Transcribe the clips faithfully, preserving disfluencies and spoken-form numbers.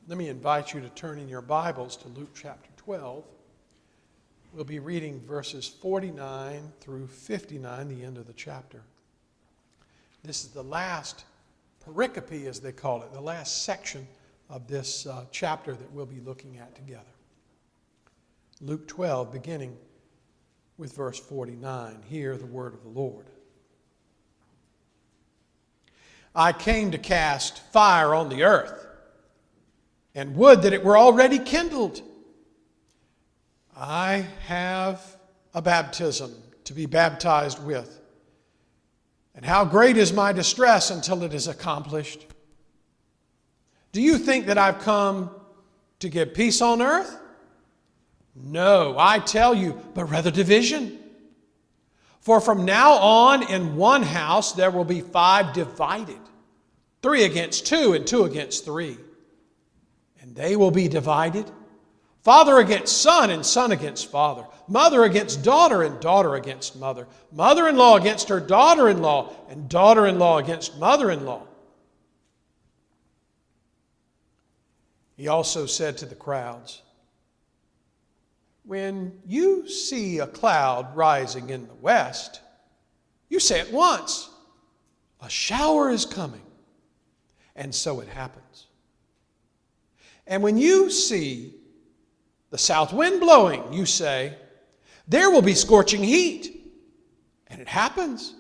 Let me invite you to turn in your Bibles to Luke chapter twelve. We'll be reading verses forty-nine through fifty-nine, the end of the chapter. This is the last pericope, as they call it, the last section of this uh, chapter that we'll be looking at together. Luke twelve, beginning with verse forty-nine. Hear the word of the Lord. I came to cast fire on the earth, and would that it were already kindled. I have a baptism to be baptized with, and how great is my distress until it is accomplished. Do you think that I've come to give peace on earth? No, I tell you, but rather division. For from now on in one house there will be five divided, three against two and two against three. And they will be divided, father against son and son against father, mother against daughter and daughter against mother, mother-in-law against her daughter-in-law, and daughter-in-law against mother-in-law. He also said to the crowds, when you see a cloud rising in the west, you say at once, a shower is coming. And so it happens. And when you see the south wind blowing, you say, there will be scorching heat. And it happens.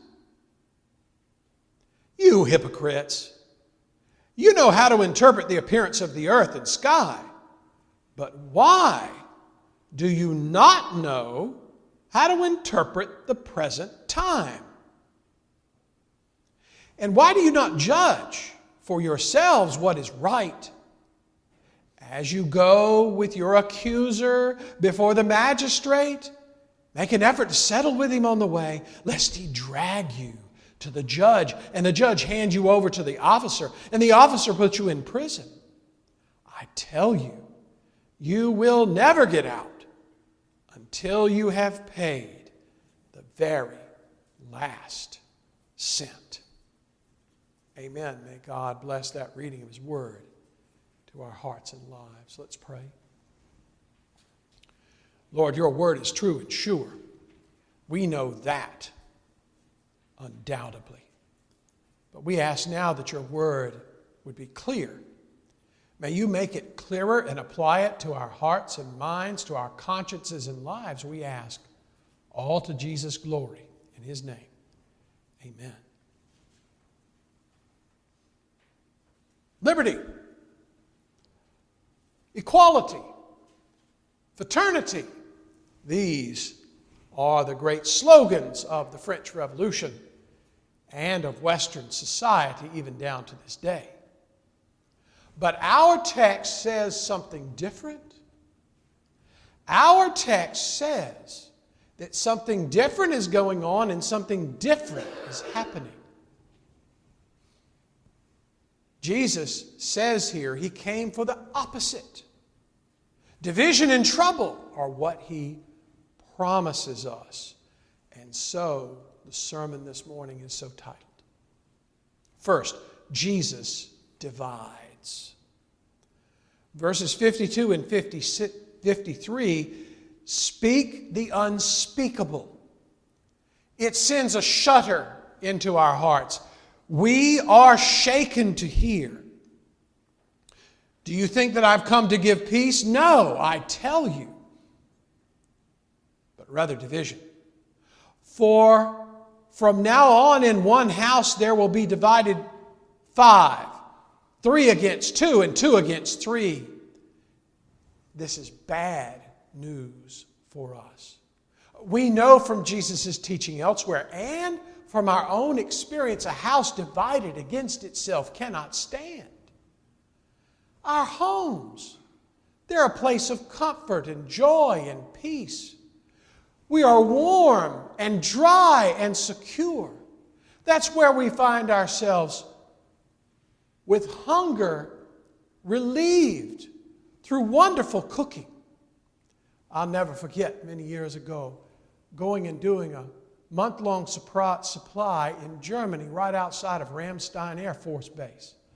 You hypocrites, you know how to interpret the appearance of the earth and sky, but why do you not know how to interpret the present time? And why do you not judge for yourselves what is right? As you go with your accuser before the magistrate, make an effort to settle with him on the way, lest he drag you to the judge, and the judge hand you over to the officer, and the officer puts you in prison. I tell you, you will never get out until you have paid the very last cent. Amen. May God bless that reading of His Word to our hearts and lives. Let's pray. Lord, your word is true and sure. We know that undoubtedly. But we ask now that your word would be clear. May you make it clearer and apply it to our hearts and minds, to our consciences and lives, we ask. All to Jesus' glory. In His name, amen. Liberty, equality, fraternity. These are the great slogans of the French Revolution and of Western society, even down to this day. But our text says something different. Our text says that something different is going on and something different is happening. Jesus says here He came for the opposite. Division and trouble are what He promises us. And so the sermon this morning is so titled. First, Jesus divides. Verses fifty-two and fifty-three speak the unspeakable. It sends a shudder into our hearts. We are shaken to hear. Do you think that I've come to give peace? No, I tell you. But rather division. For from now on in one house there will be divided five, three against two and two against three. This is bad news for us. We know from Jesus' teaching elsewhere and from our own experience, a house divided against itself cannot stand. Our homes, they're a place of comfort and joy and peace. We are warm and dry and secure. That's where we find ourselves with hunger relieved through wonderful cooking. I'll never forget many years ago going and doing a month-long supply in Germany right outside of Ramstein Air Force Base.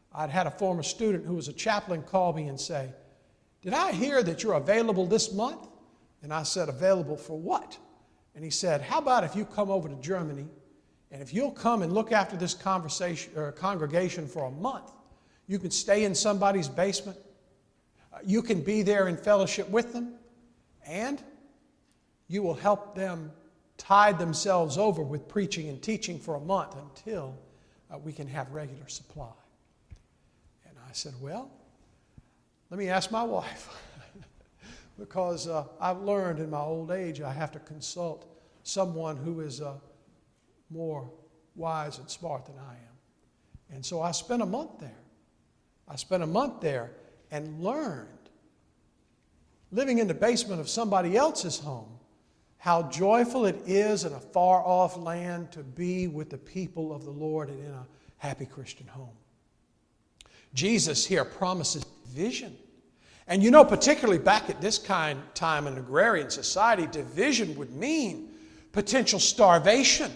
I'd had a former student who was a chaplain call me and say, "Did I hear that you're available this month?" And I said, "Available for what?" And he said, "How about if you come over to Germany, and if you'll come and look after this conversation or congregation for a month, you can stay in somebody's basement, you can be there in fellowship with them, and you will help them tide themselves over with preaching and teaching for a month until uh, we can have regular supply." And I said, "Well, let me ask my wife." Because uh, I've learned in my old age I have to consult someone who is uh, more wise and smart than I am. And so I spent a month there. I spent a month there and learned, living in the basement of somebody else's home, how joyful it is in a far-off land to be with the people of the Lord and in a happy Christian home. Jesus here promises vision. And you know, particularly back at this kind of time in agrarian society, division would mean potential starvation.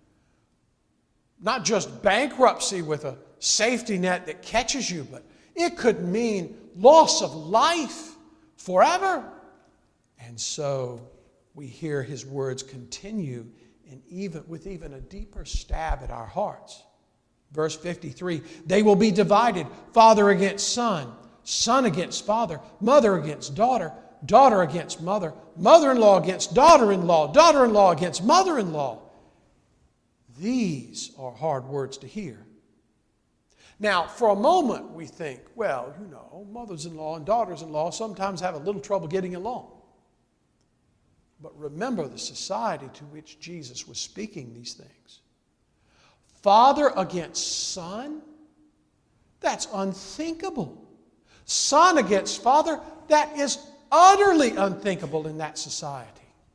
Not just bankruptcy with a safety net that catches you, but it could mean loss of life forever. And so we hear his words continue and even with even a deeper stab at our hearts. Verse fifty-three, "They will be divided, father against son, son against father, mother against daughter, daughter against mother, mother-in-law against daughter-in-law, daughter-in-law against mother-in-law." These are hard words to hear. Now, for a moment we think, well, you know, mothers-in-law and daughters-in-law sometimes have a little trouble getting along. But remember the society to which Jesus was speaking these things. Father against son? That's unthinkable. Son against father? That is utterly unthinkable in that society.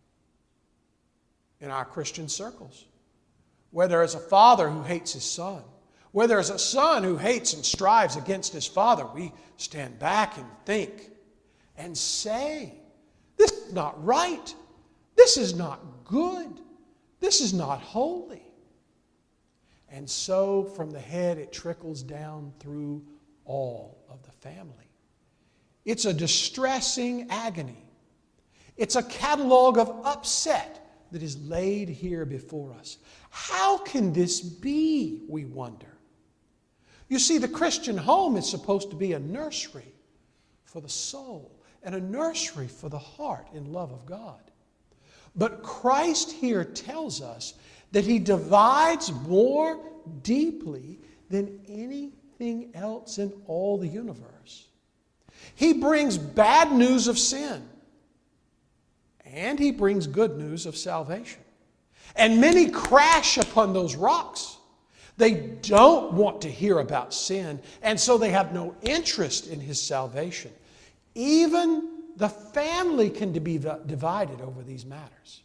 In our Christian circles, where there is a father who hates his son, where there is a son who hates and strives against his father, we stand back and think and say, this is not right. This is not good. This is not holy. And so from the head it trickles down through all of the family. It's a distressing agony. It's a catalog of upset that is laid here before us. How can this be, we wonder? You see, the Christian home is supposed to be a nursery for the soul and a nursery for the heart in love of God. But Christ here tells us that he divides more deeply than anything else in all the universe. He brings bad news of sin, and he brings good news of salvation. And many crash upon those rocks. They don't want to hear about sin, and so they have no interest in his salvation. Even the family can be divided over these matters.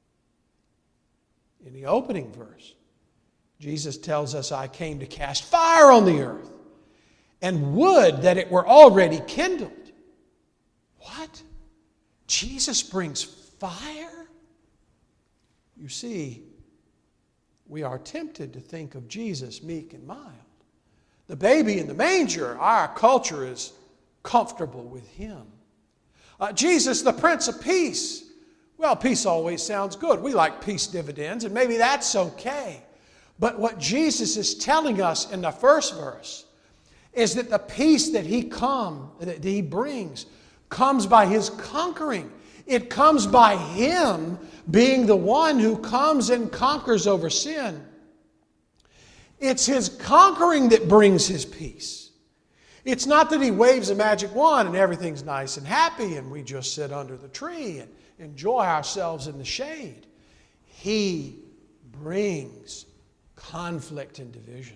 In the opening verse, Jesus tells us, "I came to cast fire on the earth, and would that it were already kindled." What? Jesus brings fire? You see, we are tempted to think of Jesus meek and mild. The baby in the manger, our culture is comfortable with him. Uh, Jesus, the Prince of Peace. Well, peace always sounds good. We like peace dividends, and maybe that's okay. But what Jesus is telling us in the first verse is that the peace that he come, that he brings comes by his conquering. It comes by him being the one who comes and conquers over sin. It's his conquering that brings his peace. It's not that he waves a magic wand and everything's nice and happy and we just sit under the tree and enjoy ourselves in the shade. He brings conflict and division.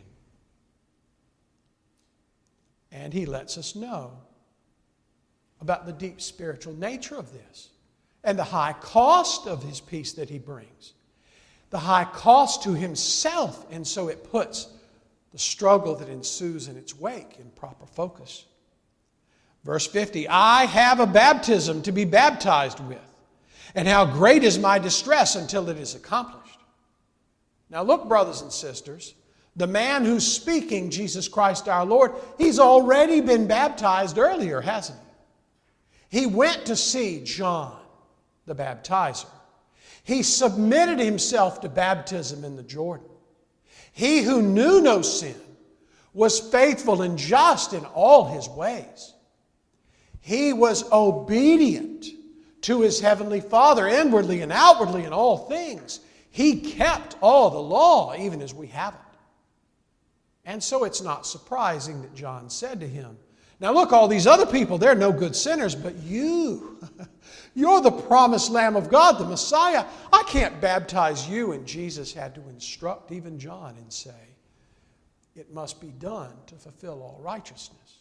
And he lets us know about the deep spiritual nature of this and the high cost of his peace that he brings. The high cost to himself, and so it puts the struggle that ensues in its wake in proper focus. Verse fifty, "I have a baptism to be baptized with, and how great is my distress until it is accomplished." Now look, brothers and sisters, The man who's speaking, Jesus Christ our Lord, he's already been baptized earlier, hasn't he? He went to see John the baptizer. He submitted himself to baptism in the Jordan. He who knew no sin was faithful and just in all his ways. He was obedient to his heavenly Father inwardly and outwardly in all things. He kept all the law, even as we haven't. And so it's not surprising that John said to him, now look, all these other people, they're no good sinners, but you, you're the promised Lamb of God, the Messiah. I can't baptize you. And Jesus had to instruct even John and say, it must be done to fulfill all righteousness.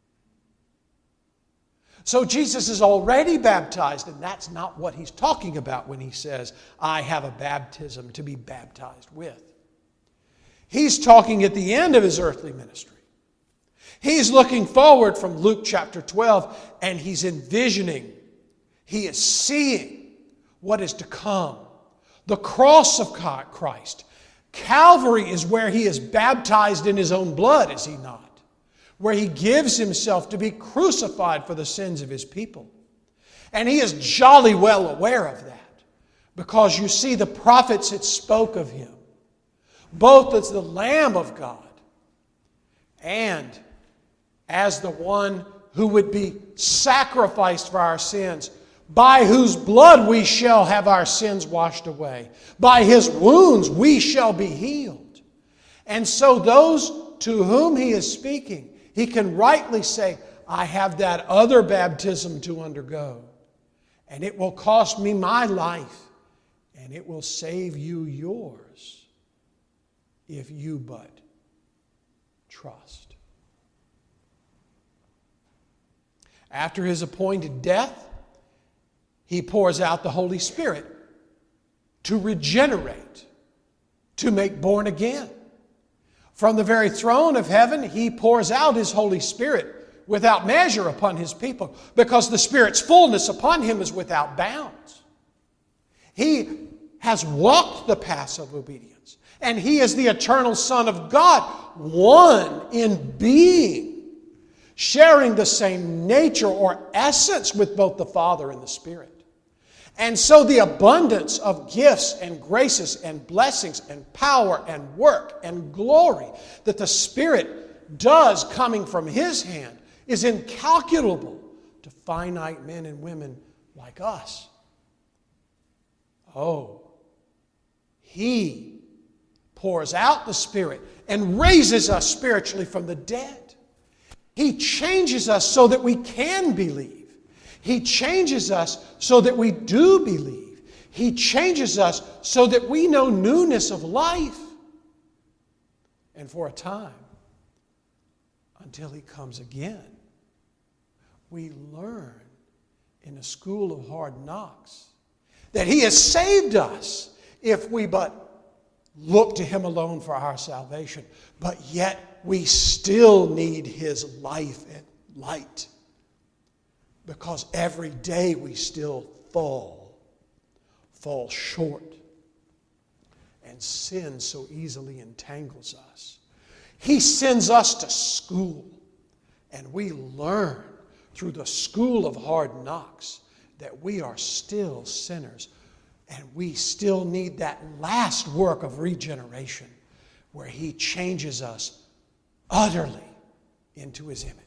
So Jesus is already baptized, and that's not what he's talking about when he says, I have a baptism to be baptized with. He's talking at the end of his earthly ministry. He's looking forward from Luke chapter twelve, and he's envisioning, he is seeing what is to come. The cross of Christ. Calvary is where he is baptized in his own blood, is he not? Where he gives himself to be crucified for the sins of his people. And he is jolly well aware of that, because you see the prophets that spoke of him, both as the Lamb of God and as the one who would be sacrificed for our sins, by whose blood we shall have our sins washed away. By his wounds we shall be healed. And so those to whom he is speaking, he can rightly say, I have that other baptism to undergo, and it will cost me my life, and it will save you yours, if you but trust. After his appointed death, he pours out the Holy Spirit to regenerate, to make born again. From the very throne of heaven, he pours out his Holy Spirit without measure upon his people, because the Spirit's fullness upon him is without bounds. He has walked the paths of obedience, and he is the eternal Son of God, one in being, sharing the same nature or essence with both the Father and the Spirit. And so the abundance of gifts and graces and blessings and power and work and glory that the Spirit does coming from his hand is incalculable to finite men and women like us. Oh, he pours out the Spirit and raises us spiritually from the dead. He changes us so that we can believe. He changes us so that we do believe. He changes us so that we know newness of life. And for a time, until he comes again, we learn in a school of hard knocks that he has saved us if we but look to him alone for our salvation. But yet we still need his life and light, because every day we still fall, fall short, and sin so easily entangles us. He sends us to school, and we learn through the school of hard knocks that we are still sinners, and we still need that last work of regeneration where he changes us utterly into his image.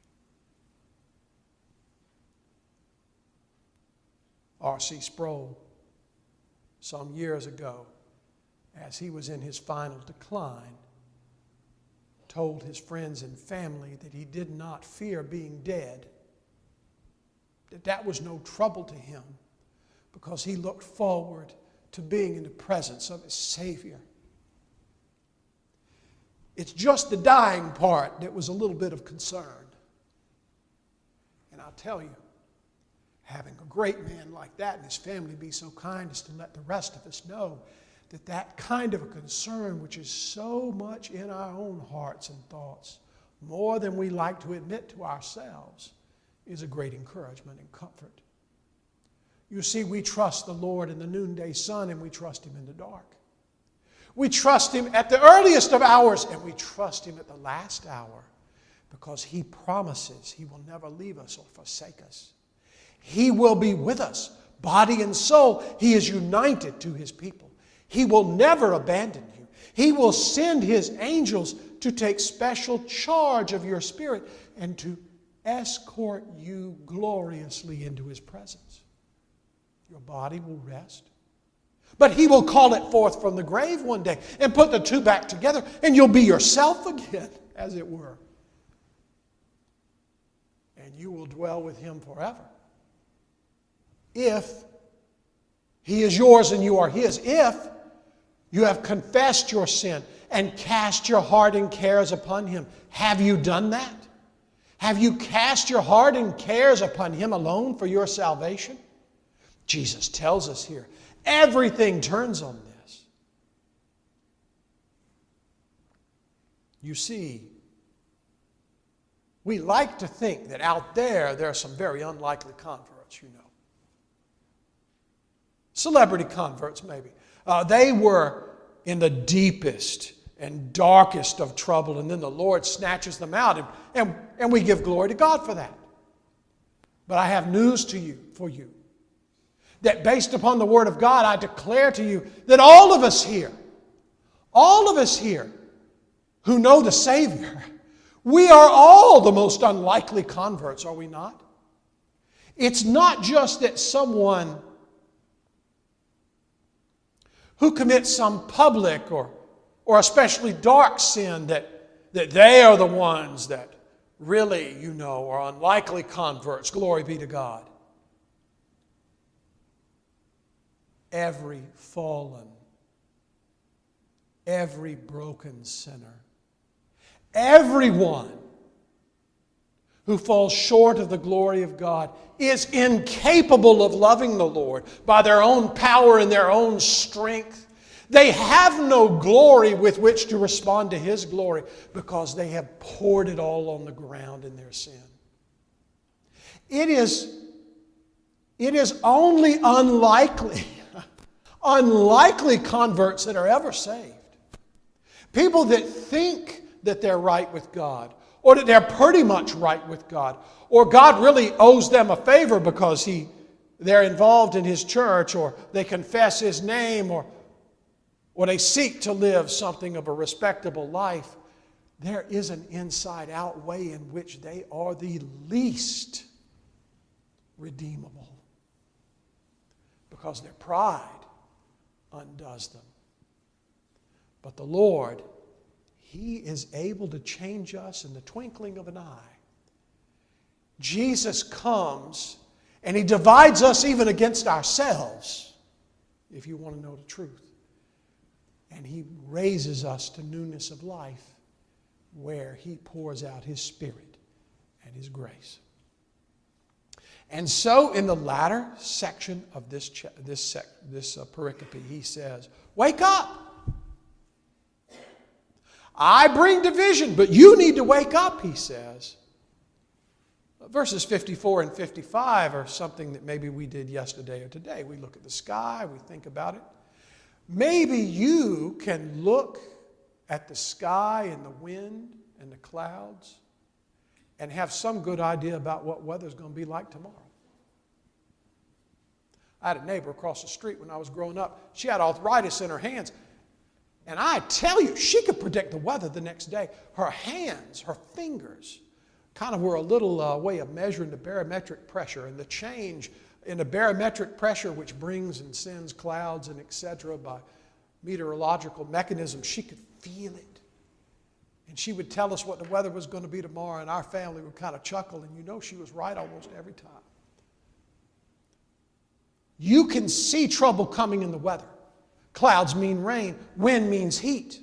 R C Sproul, some years ago, as he was in his final decline, told his friends and family that he did not fear being dead, that that was no trouble to him, because he looked forward to being in the presence of his Savior. It's just the dying part that was a little bit of concern. And I'll tell you, having a great man like that and his family be so kind as to let the rest of us know that that kind of a concern, which is so much in our own hearts and thoughts, more than we like to admit to ourselves, is a great encouragement and comfort. You see, we trust the Lord in the noonday sun, and we trust him in the dark. We trust Him at the earliest of hours, and we trust Him at the last hour, because He promises He will never leave us or forsake us. He will be with us, body and soul. He is united to His people. He will never abandon you. He will send His angels to take special charge of your spirit and to escort you gloriously into His presence. Your body will rest. But He will call it forth from the grave one day and put the two back together, and you'll be yourself again, as it were. And you will dwell with Him forever. If He is yours and you are His. If you have confessed your sin and cast your heart and cares upon Him. Have you done that? Have you cast your heart and cares upon Him alone for your salvation? Jesus tells us here, everything turns on this. You see, we like to think that out there, there are some very unlikely converts, you know. Celebrity converts, maybe. Uh, they were in the deepest and darkest of trouble, and then the Lord snatches them out, and, and, and we give glory to God for that. But I have news to you, for you, that based upon the Word of God, I declare to you that all of us here, all of us here who know the Savior, we are all the most unlikely converts, are we not? It's not just that someone who commits some public or, or especially dark sin, that, that they are the ones that really, you know, are unlikely converts. Glory be to God. Every fallen, every broken sinner, everyone who falls short of the glory of God is incapable of loving the Lord by their own power and their own strength. They have no glory with which to respond to His glory because they have poured it all on the ground in their sin. It is, it is only unlikely, unlikely converts that are ever saved. People that think that they're right with God, or that they're pretty much right with God, or God really owes them a favor because he, they're involved in His church, or they confess His name, or, or they seek to live something of a respectable life. There is an inside-out way in which they are the least redeemable, because their pride undoes them. But the Lord, He is able to change us in the twinkling of an eye. Jesus comes and He divides us even against ourselves, if you want to know the truth. And He raises us to newness of life, where He pours out His Spirit and His grace. And so in the latter section of this, this, sec, this uh, pericope, He says, wake up! I bring division, but you need to wake up, He says. Verses fifty-four and fifty-five are something that maybe we did yesterday or today. We look at the sky, we think about it. Maybe you can look at the sky and the wind and the clouds and have some good idea about what weather's going to be like tomorrow. I had a neighbor across the street when I was growing up. She had arthritis in her hands. And I tell you, she could predict the weather the next day. Her hands, her fingers, kind of were a little uh, way of measuring the barometric pressure and the change in the barometric pressure, which brings and sends clouds and et cetera by meteorological mechanisms. She could feel it. And she would tell us what the weather was going to be tomorrow, and our family would kind of chuckle, and you know she was right almost every time. You can see trouble coming in the weather. Clouds mean rain. Wind means heat.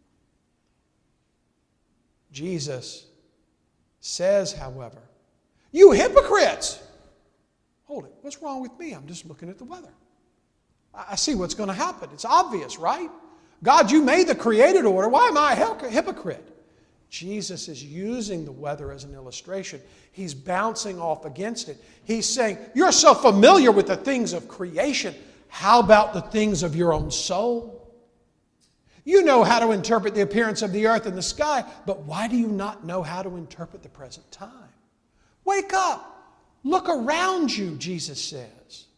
Jesus says, however, you hypocrites! Hold it. What's wrong with me? I'm just looking at the weather. I see what's going to happen. It's obvious, right? God, you made the created order. Why am I a hypocrite? Jesus is using the weather as an illustration. He's bouncing off against it. He's saying, you're so familiar with the things of creation. How about the things of your own soul? You know how to interpret the appearance of the earth and the sky, but why do you not know how to interpret the present time? Wake up. Look around you, Jesus says.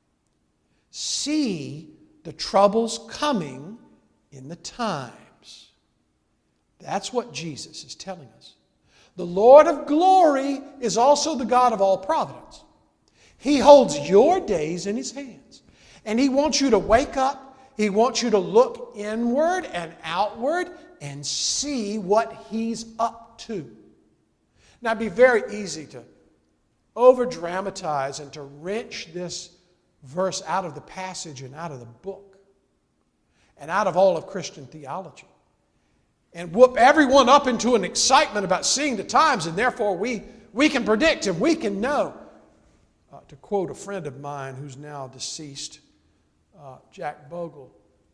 See the troubles coming in the times. That's what Jesus is telling us. The Lord of glory is also the God of all providence. He holds your days in His hands. And He wants you to wake up. He wants you to look inward and outward and see what He's up to. Now, it'd be very easy to over-dramatize and to wrench this verse out of the passage and out of the book and out of all of Christian theology and whoop everyone up into an excitement about seeing the times, and therefore we, we can predict and we can know. Uh, to quote a friend of mine who's now deceased, Uh, Jack Bogle,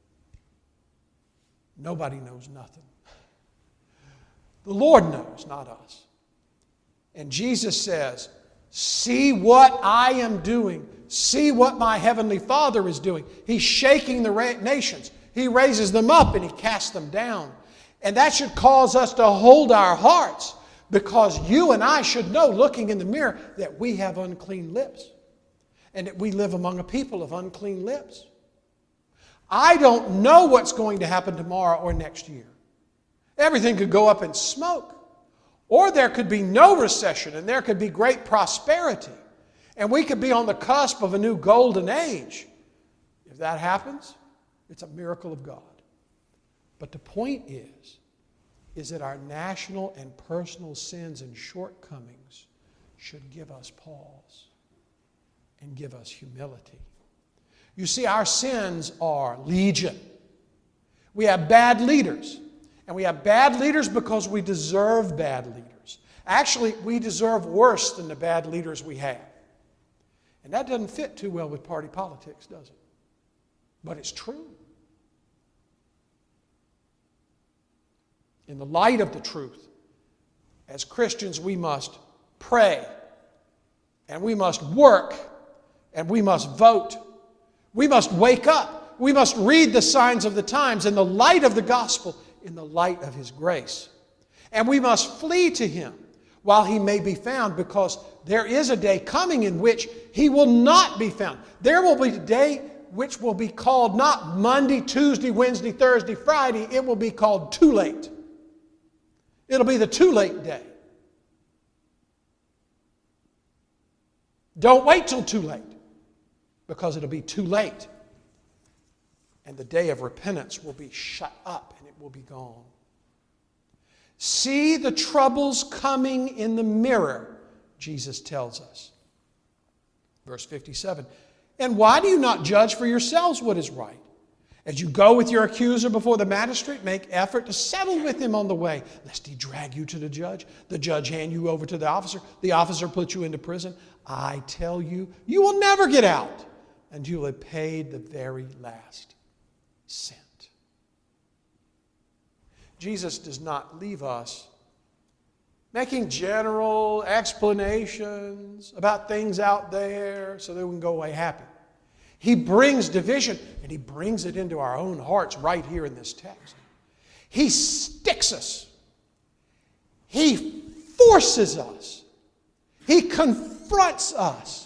nobody knows nothing. The Lord knows, not us. And Jesus says, see what I am doing. See what my heavenly Father is doing. He's shaking the ra- nations. He raises them up and He casts them down. And that should cause us to hold our hearts, because you and I should know, looking in the mirror, that we have unclean lips and that we live among a people of unclean lips. I don't know what's going to happen tomorrow or next year. Everything could go up in smoke. Or there could be no recession and there could be great prosperity. And we could be on the cusp of a new golden age. If that happens, it's a miracle of God. But the point is, is that our national and personal sins and shortcomings should give us pause and give us humility. You see, our sins are legion. We have bad leaders. And we have bad leaders because we deserve bad leaders. Actually, we deserve worse than the bad leaders we have. And that doesn't fit too well with party politics, does it? But it's true. In the light of the truth, as Christians, we must pray, and we must work, and we must vote. We must wake up. We must read the signs of the times in the light of the gospel, in the light of His grace. And we must flee to Him while He may be found, because there is a day coming in which He will not be found. There will be a day which will be called not Monday, Tuesday, Wednesday, Thursday, Friday. It will be called too late. It'll be the too late day. Don't wait till too late, because it'll be too late. And the day of repentance will be shut up and it will be gone. See the troubles coming in the mirror, Jesus tells us. Verse fifty-seven, and why do you not judge for yourselves what is right? As you go with your accuser before the magistrate, make effort to settle with him on the way, lest he drag you to the judge, the judge hand you over to the officer, the officer put you into prison. I tell you, you will never get out until you have paid the very last cent. Jesus does not leave us making general explanations about things out there so that we can go away happy. He brings division, and He brings it into our own hearts right here in this text. He sticks us. He forces us. He confronts us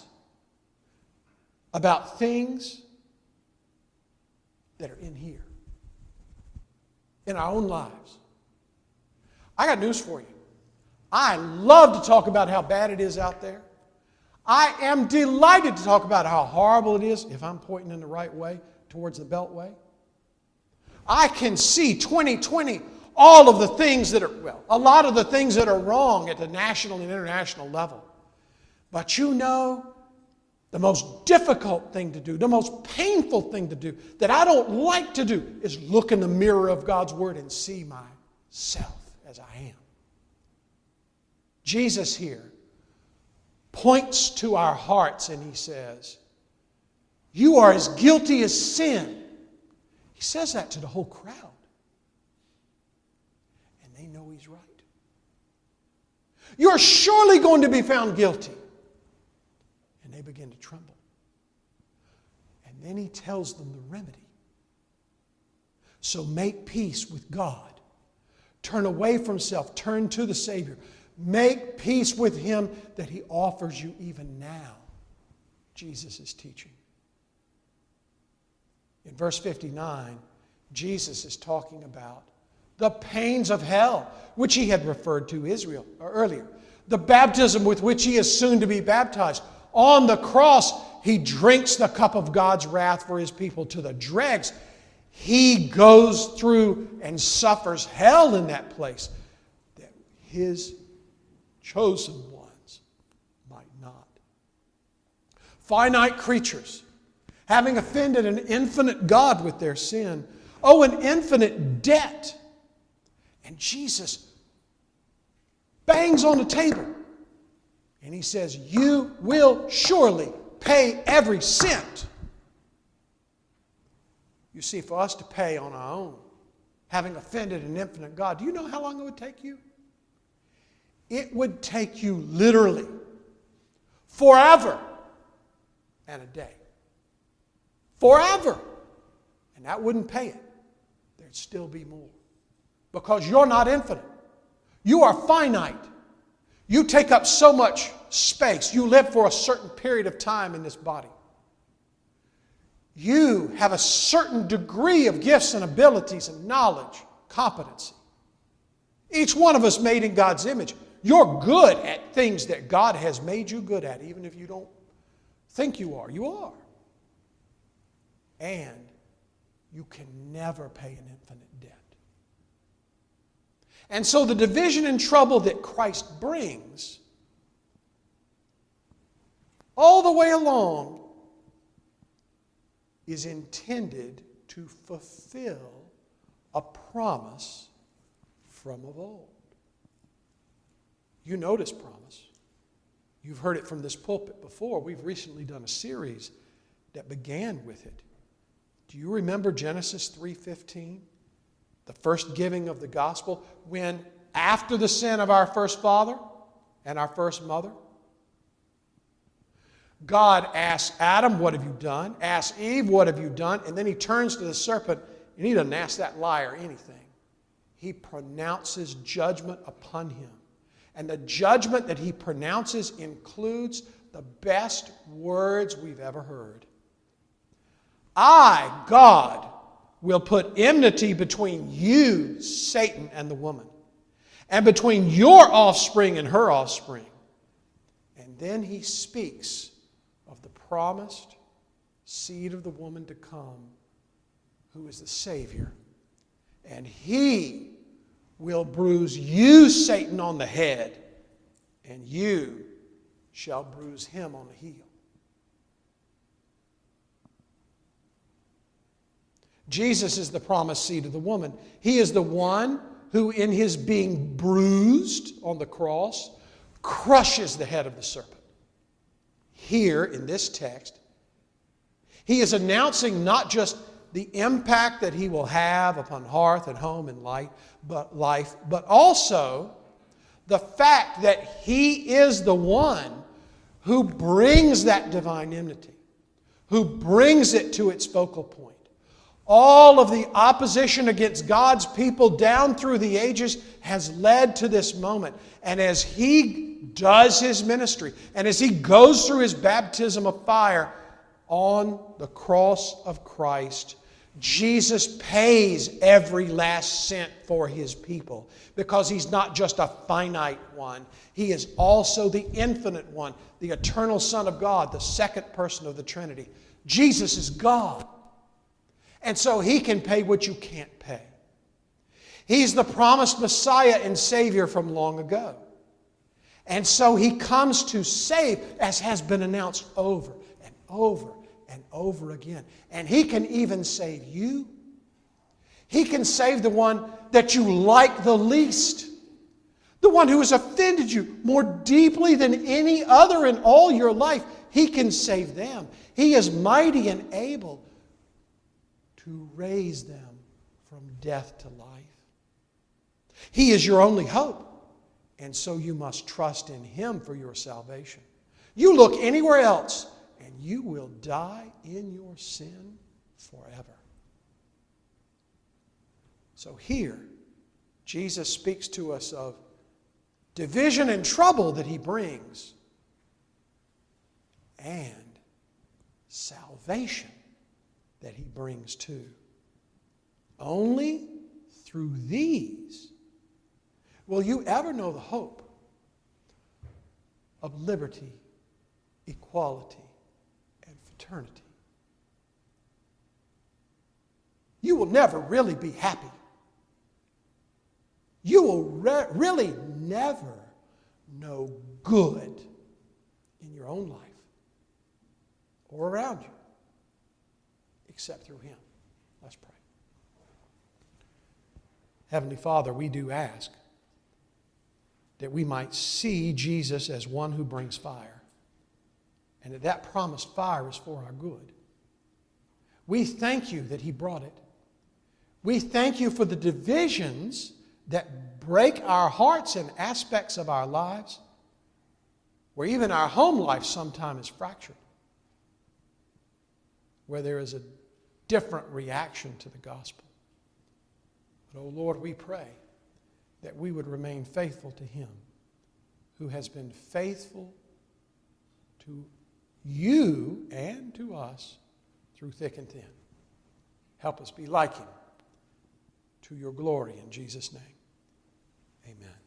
about things that are in here, in our own lives. I got news for you. I love to talk about how bad it is out there. I am delighted to talk about how horrible it is if I'm pointing in the right way towards the Beltway. I can see twenty twenty, all of the things that are, well, a lot of the things that are wrong at the national and international level. But you know, the most difficult thing to do, the most painful thing to do, that I don't like to do, is look in the mirror of God's Word and see myself as I am. Jesus here points to our hearts and He says, you are as guilty as sin. He says that to the whole crowd. And they know He's right. You're surely going to be found guilty. And they begin to tremble. And then He tells them the remedy. So make peace with God. Turn away from self. Turn to the Savior. Make peace with Him that He offers you even now. Jesus is teaching. In verse fifty-nine, Jesus is talking about the pains of hell, which He had referred to Israel or earlier. The baptism with which He is soon to be baptized. On the cross, He drinks the cup of God's wrath for His people to the dregs. He goes through and suffers hell in that place that His chosen ones might not. Finite creatures, having offended an infinite God with their sin, owe an infinite debt. And Jesus bangs on the table and He says, you will surely pay every cent. You see, for us to pay on our own, having offended an infinite God, do you know how long it would take you? It would take you literally forever and a day. Forever. And that wouldn't pay it. There'd still be more. Because you're not infinite. You are finite. You take up so much space. You live for a certain period of time in this body. You have a certain degree of gifts and abilities and knowledge, competency. Each one of us made in God's image. You're good at things that God has made you good at, even if you don't think you are. You are. And you can never pay an infinite debt. And so the division and trouble that Christ brings all the way along is intended to fulfill a promise from of old. You know this promise. You've heard it from this pulpit before. We've recently done a series that began with it. Do you remember Genesis three fifteen? The first giving of the gospel, when after the sin of our first father and our first mother, God asks Adam, what have you done? Asks Eve, what have you done? And then He turns to the serpent, and He doesn't ask that liar anything. He pronounces judgment upon him. And the judgment that He pronounces includes the best words we've ever heard. I, God, will put enmity between you, Satan, and the woman, and between your offspring and her offspring. And then He speaks of the promised seed of the woman to come, who is the Savior. And He will bruise you, Satan, on the head, and you shall bruise him on the heel. Jesus is the promised seed of the woman. He is the one who, in His being bruised on the cross, crushes the head of the serpent. Here, in this text, He is announcing not just the impact that He will have upon hearth and home and light, but life, but also the fact that He is the one who brings that divine enmity, who brings it to its focal point. All of the opposition against God's people down through the ages has led to this moment. And as He does His ministry, and as He goes through His baptism of fire on the cross of Christ, Jesus pays every last cent for His people, because He's not just a finite one. He is also the infinite one, the eternal Son of God, the second person of the Trinity. Jesus is God. And so He can pay what you can't pay. He's the promised Messiah and Savior from long ago. And so He comes to save, as has been announced over and over and over again. And He can even save you. He can save the one that you like the least. The one who has offended you more deeply than any other in all your life. He can save them. He is mighty and able to raise them from death to life. He is your only hope, and so you must trust in Him for your salvation. You look anywhere else, and you will die in your sin forever. So here, Jesus speaks to us of division and trouble that he brings, and salvation that he brings too. Only through these will you ever know the hope of liberty, equality, and fraternity. You will never really be happy. You will re- really never know good in your own life or around you except through him. Let's pray. Heavenly Father, we do ask that we might see Jesus as one who brings fire, and that that promised fire is for our good. We thank you that he brought it. We thank you for the divisions that break our hearts and aspects of our lives, where even our home life sometimes is fractured, where there is a different reaction to the gospel. But, oh Lord, we pray that we would remain faithful to him who has been faithful to you and to us through thick and thin. Help us be like him to your glory in Jesus' name. Amen.